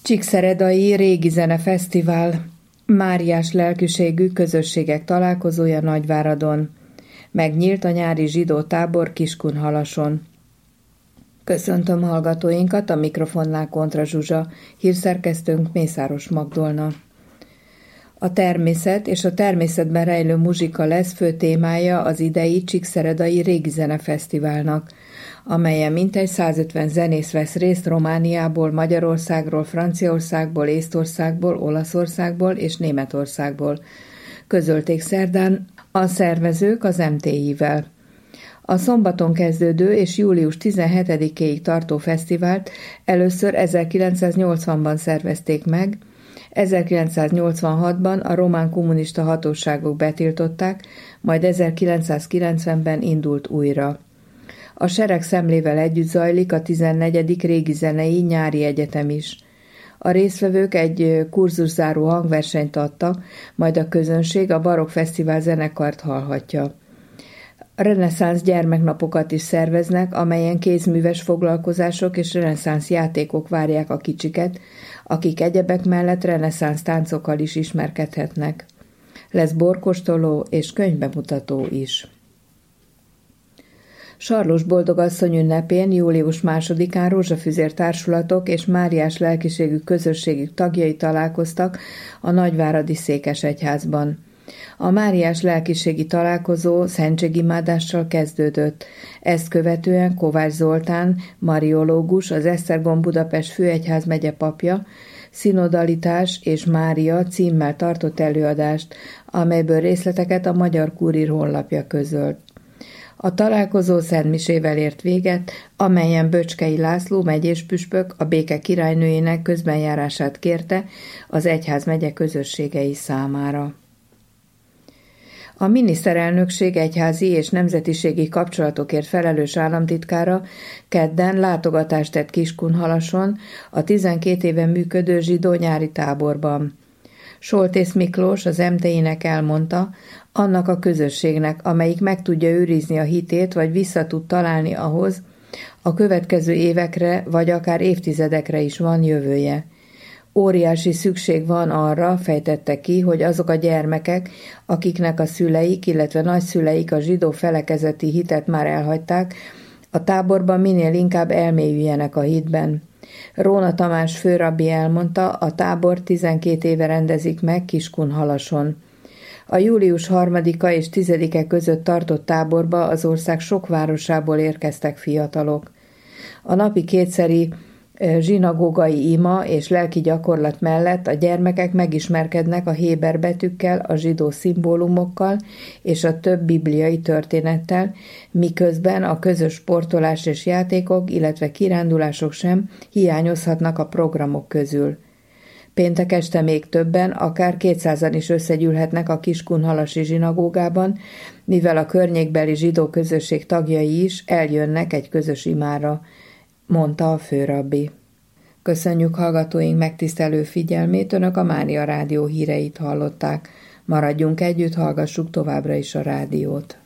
Csíkszeredai Régi Zene Fesztivál, máriás lelkűségű közösségek találkozója Nagyváradon. Megnyílt a nyári zsidó tábor Kiskunhalason. Köszöntöm hallgatóinkat, a mikrofonnál Kontra Zsuzsa, hírszerkesztőnk Mészáros Magdolna. A természet és a természetben rejlő muzsika lesz fő témája az idei Csíkszeredai Régi Zene Fesztiválnak, amelyen mintegy 150 zenész vesz részt Romániából, Magyarországról, Franciaországból, Észtországból, Olaszországból és Németországból. Közölték szerdán a szervezők az MTI-vel. A szombaton kezdődő és július 17-éig tartó fesztivált először 1980-ban szervezték meg, 1986-ban a román kommunista hatóságok betiltották, majd 1990-ben indult újra. A seregszemlével együtt zajlik a 14. Régi Zenei Nyári Egyetem is. A résztvevők egy kurzuszzáró hangversenyt adtak, majd a közönség a Barokk Fesztivál zenekart hallhatja. Reneszánsz gyermeknapokat is szerveznek, amelyen kézműves foglalkozások és reneszánsz játékok várják a kicsiket, akik egyebek mellett reneszánsz táncokkal is ismerkedhetnek. Lesz borkóstoló és könyvbemutató is. Sarlós Boldogasszony ünnepén július 2-án rózsafüzér társulatok és máriás lelkiségű közösségük tagjai találkoztak a nagyváradi székesegyházban. A máriás lelkiségi találkozó szentségimádással kezdődött. Ezt követően Kovács Zoltán, mariológus, az Esztergom Budapest főegyházmegye papja, Szinodalitás és Mária címmel tartott előadást, amelyből részleteket a Magyar Kurír honlapja közölt. A találkozó szentmisével ért véget, amelyen Böcskei László megyéspüspök a béke királynőjének közbenjárását kérte az egyházmegye közösségei számára. A miniszterelnökség egyházi és nemzetiségi kapcsolatokért felelős államtitkára kedden látogatást tett Kiskunhalason a 12 éve működő zsidó nyári táborban. Soltész Miklós az MTI-nek elmondta, annak a közösségnek, amelyik meg tudja őrizni a hitét, vagy vissza tud találni ahhoz, a következő évekre, vagy akár évtizedekre is van jövője. Óriási szükség van arra, fejtette ki, hogy azok a gyermekek, akiknek a szüleik, illetve nagyszüleik a zsidó felekezeti hitet már elhagyták, a táborban minél inkább elmélyüljenek a hitben. Róna Tamás főrabbi elmondta, a tábor 12 éve rendezik meg Kiskunhalason. A július 3-a és 10-e között tartott táborba az ország sok városából érkeztek fiatalok. A napi kétszeri zsinagógai ima és lelki gyakorlat mellett a gyermekek megismerkednek a héber betűkkel, a zsidó szimbólumokkal és a több bibliai történettel, miközben a közös sportolás és játékok, illetve kirándulások sem hiányozhatnak a programok közül. Péntek este még többen, akár 200-an is összegyűlhetnek a Kiskunhalasi zsinagógában, mivel a környékbeli zsidó közösség tagjai is eljönnek egy közös imára, mondta a főrabbi. Köszönjük hallgatóink megtisztelő figyelmét, Önök a Mária Rádió híreit hallották. Maradjunk együtt, hallgassuk továbbra is a rádiót.